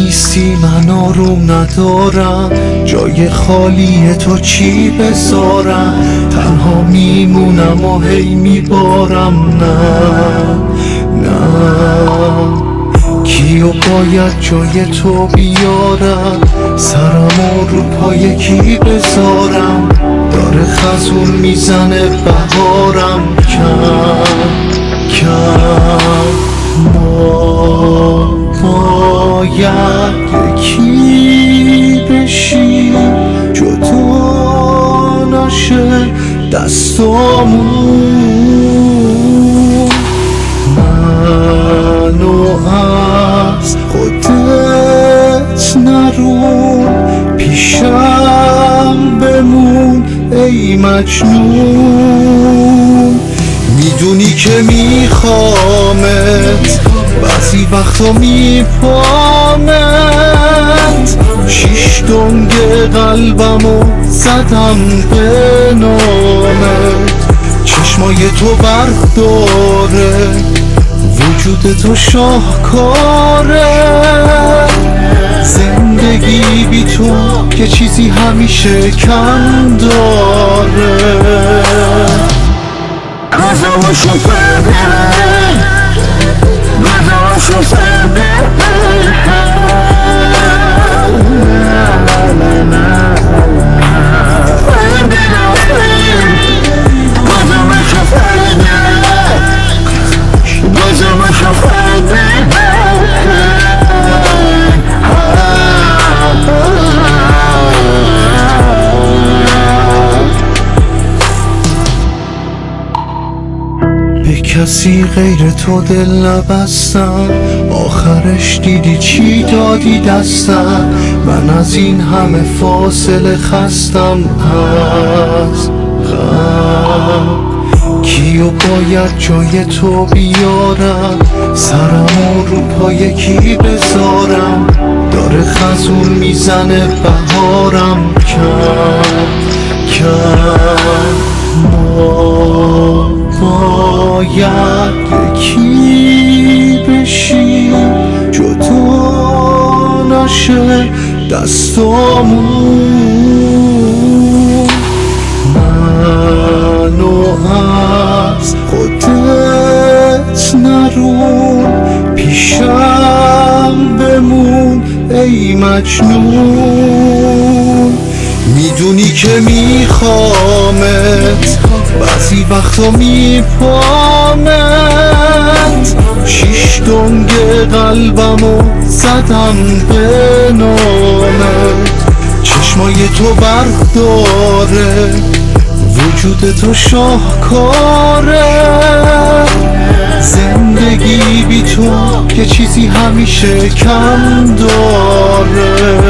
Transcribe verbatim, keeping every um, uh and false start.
نیستی من آروم ندارم، جای خالی تو چی بذارم؟ تنها میمونم و هی میبارم. نه نه کیو باید جای تو بیارم؟ سرمو رو پای کی بذارم؟ داره خزون میزنه بهارم. کم کم ما باید یکی بشیم، جدا نشه دستامون. منو از خودت نرون، پیشم بمون ای مجنون. میدونی که میخوامت، بعضی وقتا میپامت. شیش دنگ قلبمو زدم به نامت، چشمای تو برق داره، وجود تو شاهکاره. زندگی بی تو که چیزی همیشه کم داره. Разрушил себя, разрушил себя. به کسی غیر تو دل نبستم، آخرش دیدی چی دادی دستم. من از این همه فاصله خستم از غم. کیو باید جای تو بیارم؟ سرمو رو پای کی بذارم؟ داره خزون میزنه بهارم. کم کم ما باید یکی بشیم، جدا نشه دستامون. منو از خودت نرون، پیشم بمون ای مجنون. میدونی که میخوامت، بعضی وقتا میپامت. شیش دنگ قلبمو زدم به نامت، چشمای تو برق داره، وجود تو شاهکاره. زندگی بی تو که چیزی همیشه کم داره.